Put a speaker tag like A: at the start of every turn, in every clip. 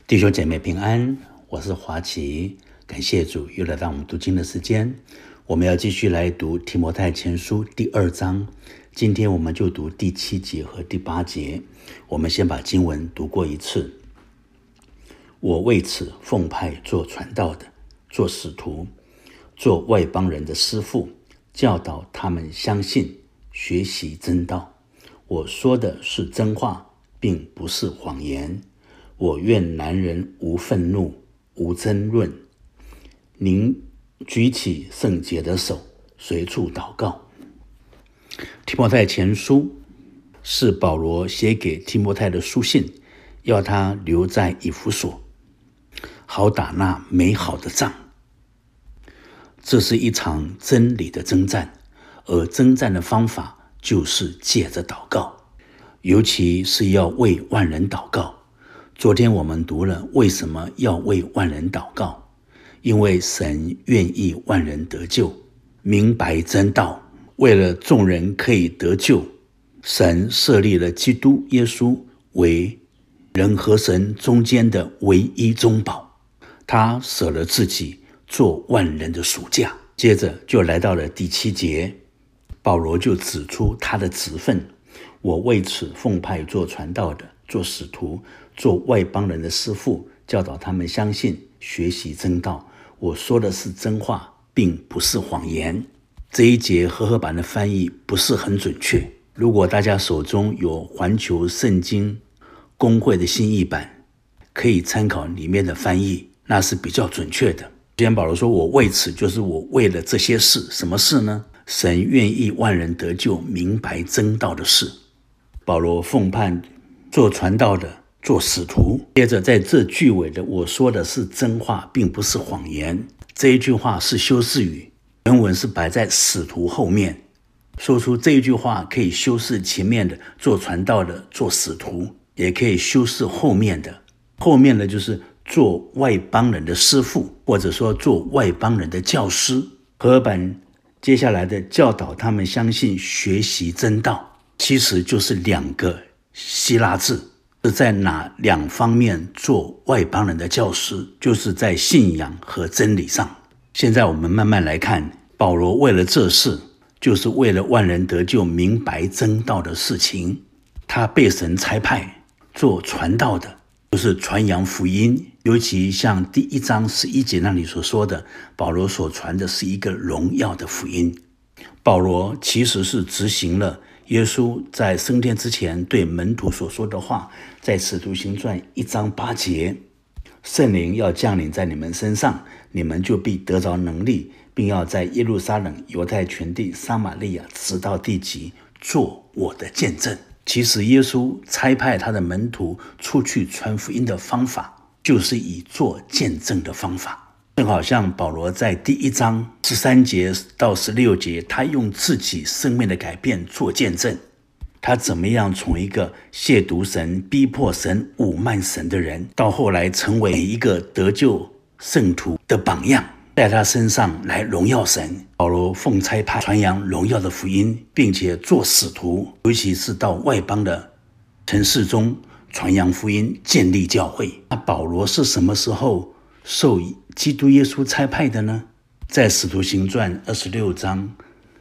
A: 弟兄姐妹平安，我是华奇，感谢主又来到我们读经的时间。我们要继续来读提摩太前书第2章，今天我们就读第7节和第8节。我们先把经文读过一次。我为此奉派做传道的，做使徒，做外邦人的师傅，教导他们相信，学习真道。我说的是真话，并不是谎言。我愿男人无愤怒，无争论。您举起圣洁的手，随处祷告。提摩太前书是保罗写给提摩太的书信，要他留在以弗所，好打那美好的仗。这是一场真理的征战，而征战的方法就是借着祷告，尤其是要为万人祷告。昨天我们读了为什么要为万人祷告，因为神愿意万人得救，明白真道。为了众人可以得救，神设立了基督耶稣为人和神中间的唯一中保，他舍了自己做万人的赎价。接着就来到了第7节，保罗就指出他的职分。我为此奉派做传道的，做使徒，做外邦人的师傅，教导他们相信，学习真道。我说的是真话，并不是谎言。这一节和合版的翻译不是很准确，如果大家手中有环球圣经公会的新译版，可以参考里面的翻译，那是比较准确的。既然保罗说我为此，就是我为了这些事。什么事呢？神愿意万人得救，明白真道的事。保罗奉派做传道的，做使徒。接着在这句尾的我说的是真话，并不是谎言，这一句话是修饰语，原文是摆在使徒后面。说出这一句话可以修饰前面的做传道的，做使徒，也可以修饰后面的。后面的就是做外邦人的师傅，或者说做外邦人的教师。和合版接下来的教导他们相信，学习真道，其实就是2个希腊字，是在哪2方面做外邦人的教师，就是在信仰和真理上。现在我们慢慢来看，保罗为了这事，就是为了万人得救，明白真道的事情，他被神差派做传道的，就是传扬福音。尤其像第1章11节那里所说的，保罗所传的是一个荣耀的福音。保罗其实是执行了耶稣在升天之前对门徒所说的话，在使徒行传1章8节，圣灵要降临在你们身上，你们就必得着能力，并要在耶路撒冷、犹太全地、撒玛利亚直到地极做我的见证。其实耶稣差派他的门徒出去传福音的方法，就是以做见证的方法。正好像保罗在第1章13节到16节，他用自己生命的改变做见证，他怎么样从一个亵渎神、逼迫神、侮慢神的人，到后来成为一个得救圣徒的榜样，在他身上来荣耀神。保罗奉差派传扬荣耀的福音，并且做使徒，尤其是到外邦的城市中传扬福音，建立教会。那保罗是什么时候受基督耶稣差派的呢？在使徒行传26章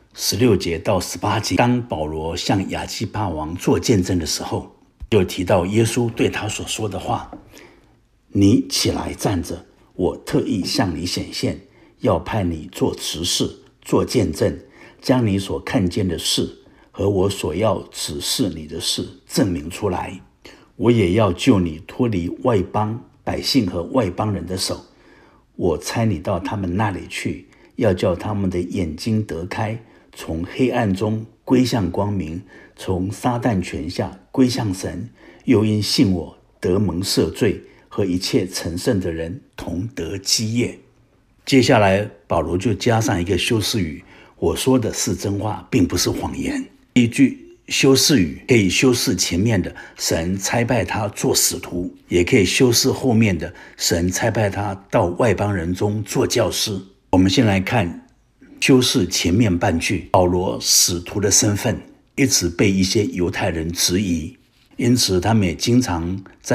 A: 16节到18节，当保罗向亚基帕王做见证的时候，就提到耶稣对他所说的话：你起来站着，我特意向你显现，要派你做执事，做见证，将你所看见的事和我所要指示你的事证明出来。我也要救你脱离外邦百姓和外邦人的手，我差你到他们那里去，要叫他们的眼睛得开，从黑暗中归向光明，从撒旦权下归向神，又因信我得蒙赦罪，和一切成圣的人同得基业。接下来保罗就加上一个修饰语，我说的是真话，并不是谎言。一句修饰语可以修饰前面的神差派他做使徒，也可以修饰后面的神差派他到外邦人中做教师。我们先来看修饰前面半句，保罗使徒的身份一直被一些犹太人质疑，因此他们也经常在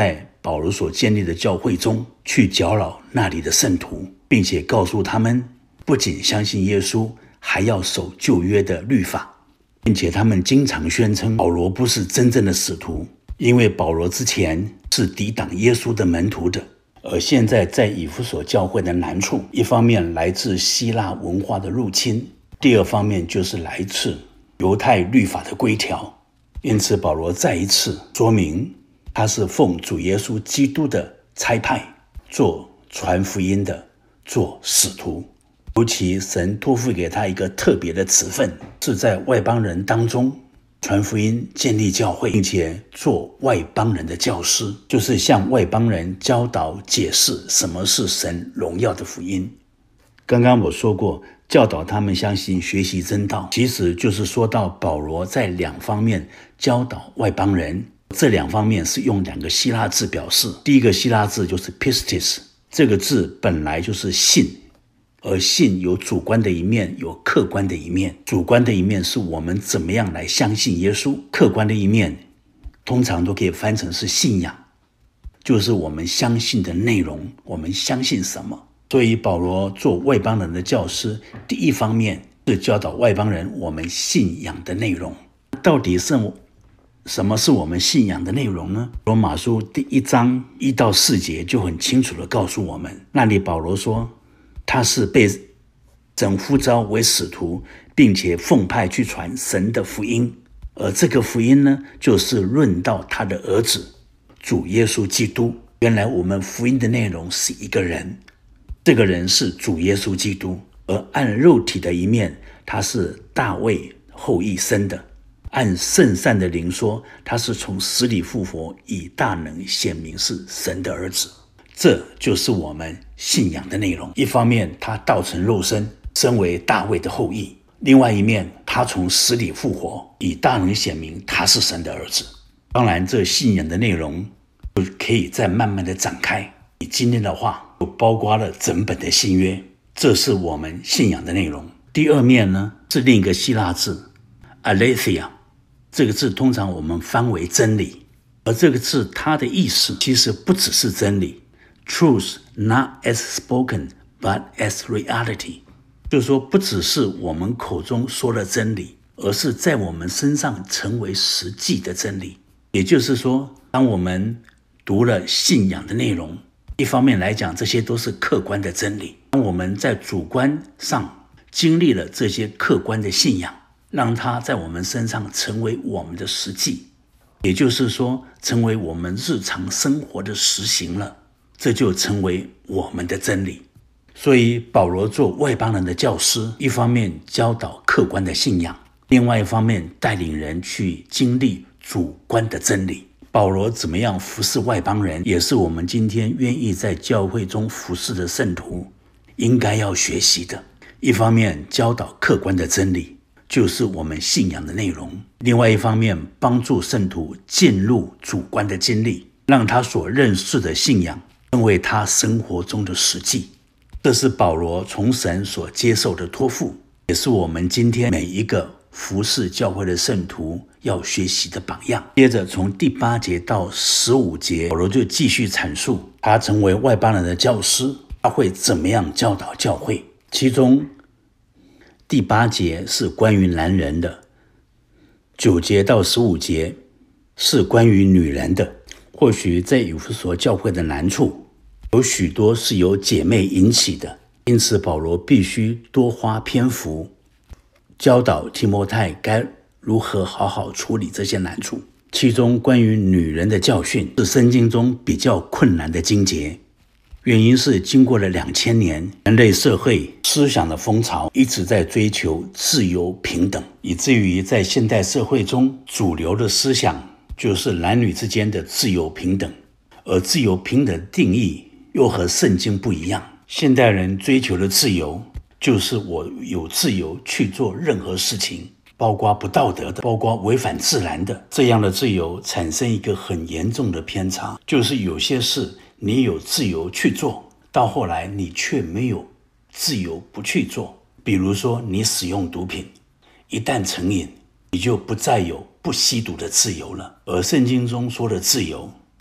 A: 保罗所建立的教会中，去搅扰那里的圣徒，并且告诉他们，不仅相信耶稣，还要守旧约的律法，并且他们经常宣称保罗不是真正的使徒，因为保罗之前是抵挡耶稣的门徒的。而现在在以弗所教会的难处，一方面来自希腊文化的入侵，第二方面就是来自犹太律法的规条。因此保罗再一次说明，他是奉主耶稣基督的差派，做传福音的，做使徒。尤其神托付给他一个特别的职分，是在外邦人当中传福音，建立教会，并且做外邦人的教师，就是向外邦人教导解释什么是神荣耀的福音。刚刚我说过，教导他们相信学习真道，其实就是说到保罗在两方面教导外邦人。这两方面是用两个希腊字表示。第一个希腊字就是 pistis， 这个字本来就是信，而信有主观的一面，有客观的一面。主观的一面是我们怎么样来相信耶稣，客观的一面通常都可以翻成是信仰，就是我们相信的内容，我们相信什么。所以保罗做外邦人的教师，第一方面是教导外邦人我们信仰的内容。到底是什么是我们信仰的内容呢？罗马书第1章1到4节就很清楚地告诉我们，那里保罗说他是被神呼召为使徒，并且奉派去传神的福音。而这个福音呢，就是论到他的儿子主耶稣基督。原来我们福音的内容是一个人，这个人是主耶稣基督，而按肉体的一面，他是大卫后裔生的；按圣善的灵说，他是从死里复活，以大能显明是神的儿子。这就是我们信仰的内容。一方面他道成肉身，身为大卫的后裔；另外一面他从死里复活，以大能显明他是神的儿子。当然这信仰的内容就可以再慢慢的展开，以今天的话就包括了整本的新约，这是我们信仰的内容。第二面呢，是另一个希腊字 aletheia， 这个字通常我们翻为真理，而这个字它的意思其实不只是真理， truth not as spoken but as reality， 就是说不只是我们口中说的真理，而是在我们身上成为实际的真理。也就是说，当我们读了信仰的内容，一方面来讲，这些都是客观的真理。当我们在主观上经历了这些客观的信仰，让它在我们身上成为我们的实际，也就是说，成为我们日常生活的实行了，这就成为我们的真理。所以保罗做外邦人的教师，一方面教导客观的信仰，另外一方面带领人去经历主观的真理。保罗怎么样服侍外邦人，也是我们今天愿意在教会中服侍的圣徒应该要学习的。一方面教导客观的真理，就是我们信仰的内容；另外一方面帮助圣徒进入主观的经历，让他所认识的信仰成为他生活中的实际。这是保罗从神所接受的托付，也是我们今天每一个服侍教会的圣徒要学习的榜样。接着从第8节到15节，保罗就继续阐述他成为外邦人的教师，他会怎么样教导教会。其中第8节是关于男人的，9节到15节是关于女人的。或许在以弗所教会的难处有许多是由姐妹引起的，因此保罗必须多花篇幅教导提摩太该如何好好处理这些难处。其中关于女人的教训是圣经中比较困难的经节，原因是经过了2000年，人类社会思想的风潮一直在追求自由平等，以至于在现代社会中主流的思想就是男女之间的自由平等，而自由平等的定义又和圣经不一样。现代人追求的自由就是我有自由去做任何事情，包括不道德的，包括违反自然的。这样的自由产生一个很严重的偏差，就是有些事你有自由去做，到后来你却没有自由不去做。比如说你使用毒品，一旦成瘾，你就不再有不吸毒的自由了。而圣经中说的自由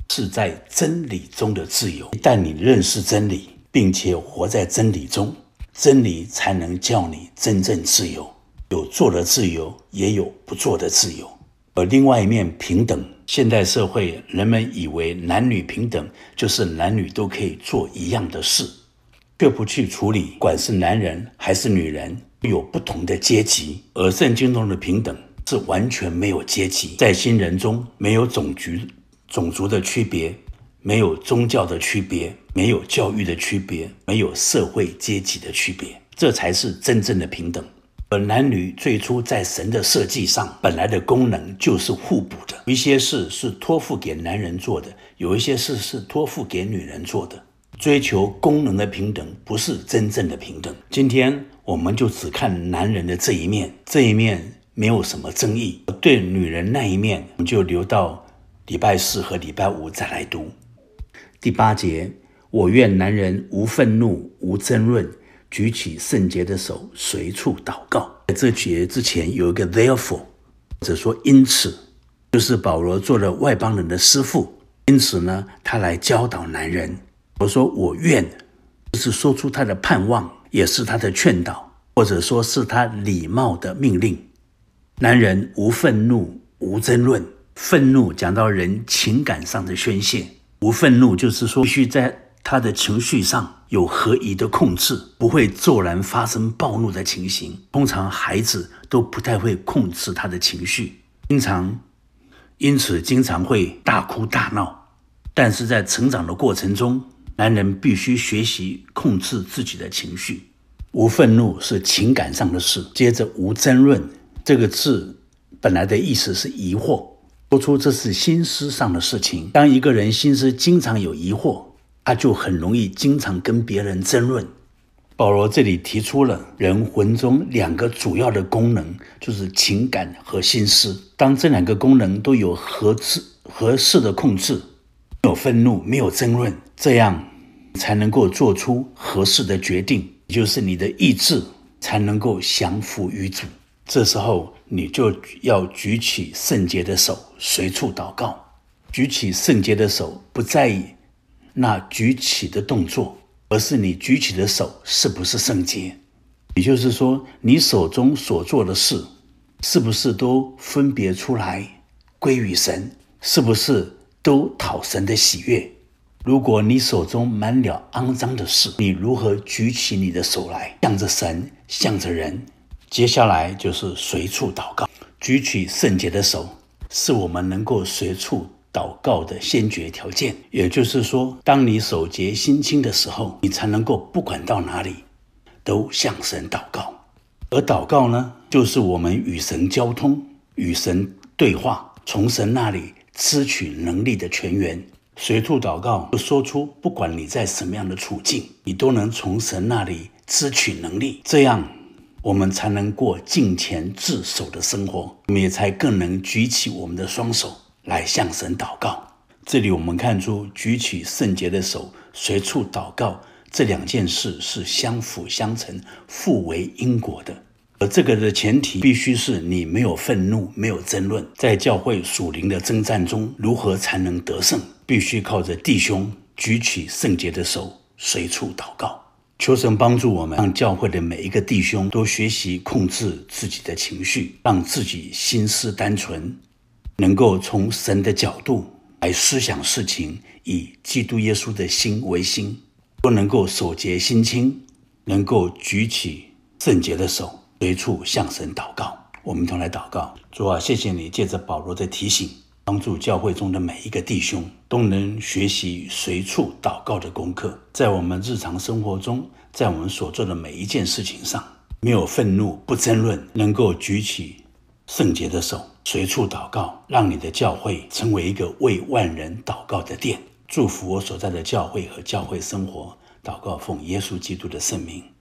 A: 是在真理中的自由。一旦你认识真理，并且活在真理中，真理才能叫你真正自由。有做的自由，也有不做的自由。而另外一面，平等。现代社会人们以为男女平等就是男女都可以做一样的事，却不去处理不管是男人还是女人有不同的阶级。而圣经中的平等是完全没有阶级，在新人中没有种族的区别，没有宗教的区别，没有教育的区别，没有社会阶级的区别，这才是真正的平等。而男女最初在神的设计上本来的功能就是互补的，有一些事是托付给男人做的，有一些事是托付给女人做的。追求功能的平等不是真正的平等。今天我们就只看男人的这一面，这一面没有什么争议。对女人那一面，我们就留到礼拜4和礼拜5再来读。第8节，我愿男人无愤怒，无争论，举起圣洁的手，随处祷告。在这节之前有一个 therefore， 或者说因此，就是保罗做了外邦人的师傅，因此呢，他来教导男人。我说我愿，就是说出他的盼望，也是他的劝导，或者说是他礼貌的命令。男人无愤怒，无争论。愤怒讲到人情感上的宣泄，无愤怒就是说必须在他的情绪上有合宜的控制，不会骤然发生暴怒的情形。通常孩子都不太会控制他的情绪，因此经常会大哭大闹。但是在成长的过程中，男人必须学习控制自己的情绪。无愤怒是情感上的事。接着无争论，这个字本来的意思是疑惑，说出这是心思上的事情。当一个人心思经常有疑惑，他就很容易经常跟别人争论。保罗这里提出了人魂中2个主要的功能，就是情感和心思。当这2个功能都有合适的控制，没有愤怒，没有争论，这样才能够做出合适的决定，也就是你的意志才能够降服于主。这时候你就要举起圣洁的手，随处祷告。举起圣洁的手不在意那举起的动作，而是你举起的手是不是圣洁。也就是说，你手中所做的事是不是都分别出来归于神，是不是都讨神的喜悦。如果你手中满了肮脏的事，你如何举起你的手来，向着神，向着人？接下来就是随处祷告。举起圣洁的手是我们能够随处祷告的先决条件。也就是说，当你手洁心清的时候，你才能够不管到哪里都向神祷告。而祷告呢，就是我们与神交通，与神对话，从神那里支取能力的泉源。随处祷告就说出不管你在什么样的处境，你都能从神那里支取能力，这样我们才能过敬虔自守的生活，我们也才更能举起我们的双手来向神祷告。这里我们看出举起圣洁的手，随处祷告，这2件事是相辅相成，互为因果的。而这个的前提必须是你没有愤怒，没有争论。在教会属灵的征战中，如何才能得胜？必须靠着弟兄举起圣洁的手，随处祷告。求神帮助我们，让教会的每一个弟兄都学习控制自己的情绪，让自己心思单纯，能够从神的角度来思想事情，以基督耶稣的心为心，都能够手洁心清，能够举起圣洁的手，随处向神祷告。我们同来祷告。主啊，谢谢你借着保罗的提醒，帮助教会中的每一个弟兄都能学习随处祷告的功课。在我们日常生活中，在我们所做的每一件事情上，没有愤怒，不争论，能够举起圣洁的手，随处祷告，让你的教会成为一个为万人祷告的殿。祝福我所在的教会和教会生活，祷告奉耶稣基督的圣名。